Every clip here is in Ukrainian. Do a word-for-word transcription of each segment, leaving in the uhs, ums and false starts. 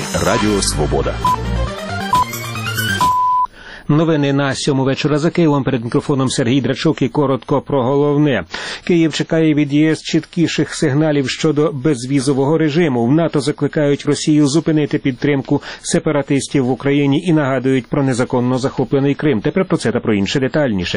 Радіо Свобода. Новини на сьому вечора за Києвом. Перед мікрофоном Сергій Драчук і коротко про головне. Київ чекає від ЄС чіткіших сигналів щодо безвізового режиму. В НАТО закликають Росію зупинити підтримку сепаратистів в Україні і нагадують про незаконно захоплений Крим. Тепер про це та про інше детальніше.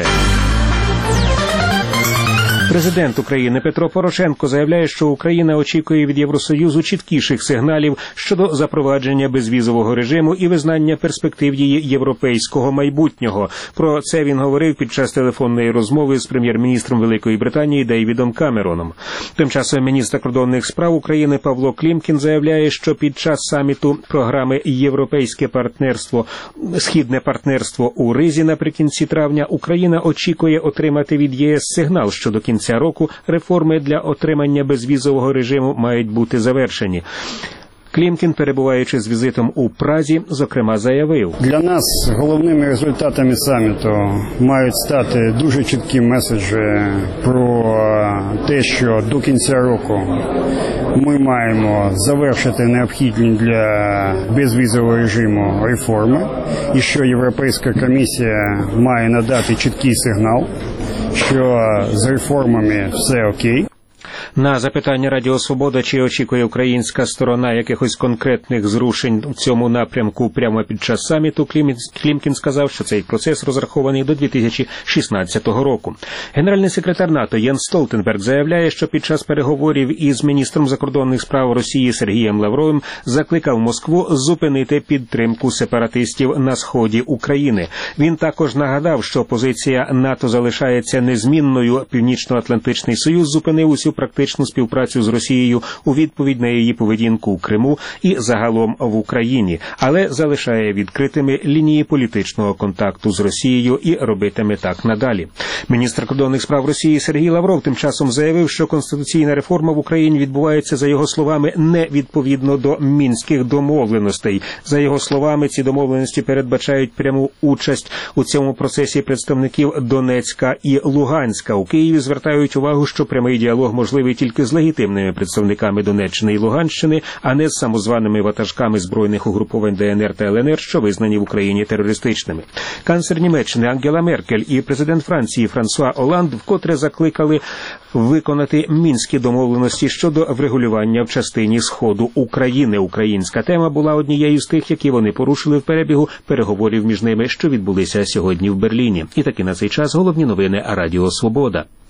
Президент України Петро Порошенко заявляє, що Україна очікує від Євросоюзу чіткіших сигналів щодо запровадження безвізового режиму і визнання перспектив її європейського майбутнього. Про це він говорив під час телефонної розмови з прем'єр-міністром Великої Британії Дейвідом Камероном. Тим часом міністр закордонних справ України Павло Клімкін заявляє, що під час саміту програми «Європейське партнерство», «Східне партнерство» у Ризі наприкінці травня Україна очікує отримати від ЄС сигнал, що до кінця Ця року реформи для отримання безвізового режиму мають бути завершені. Клімкін, перебуваючи з візитом у Празі, зокрема заявив: для нас головними результатами саміту мають стати дуже чіткі меседжі про те, що до кінця року ми маємо завершити необхідні для безвізового режиму реформи, і що Європейська комісія має надати чіткий сигнал, що з реформами все окей. На запитання Радіо Свобода, чи очікує українська сторона якихось конкретних зрушень у цьому напрямку прямо під час саміту, Клімкін сказав, що цей процес розрахований до дві тисячі шістнадцятого року. Генеральний секретар НАТО Єнс Столтенберг заявляє, що під час переговорів із міністром закордонних справ Росії Сергієм Лавровим закликав Москву зупинити підтримку сепаратистів на сході України. Він також нагадав, що позиція НАТО залишається незмінною. Північно-Атлантичний Союз зупинив усю практичну співпрацю з Росією у відповідь на її поведінку у Криму і загалом в Україні, але залишає відкритими лінії політичного контакту з Росією і робитиме так надалі. Міністр закордонних справ Росії Сергій Лавров тим часом заявив, що конституційна реформа в Україні відбувається, за його словами, не відповідно до мінських домовленостей. За його словами, ці домовленості передбачають пряму участь у цьому процесі представників Донецька і Луганська. У Києві звертають увагу, що прямий діалог можливий тільки з легітимними представниками Донеччини і Луганщини, а не з самозваними ватажками збройних угруповань Де Ен Ер та Ел Ен Ер, що визнані в Україні терористичними. Канцлер Німеччини Ангела Меркель і президент Франції Франсуа Оланд вкотре закликали виконати мінські домовленості щодо врегулювання в частині сходу України. Українська тема була однією з тих, які вони порушили в перебігу переговорів між ними, що відбулися сьогодні в Берліні. І таки на цей час головні новини Радіо Свобода.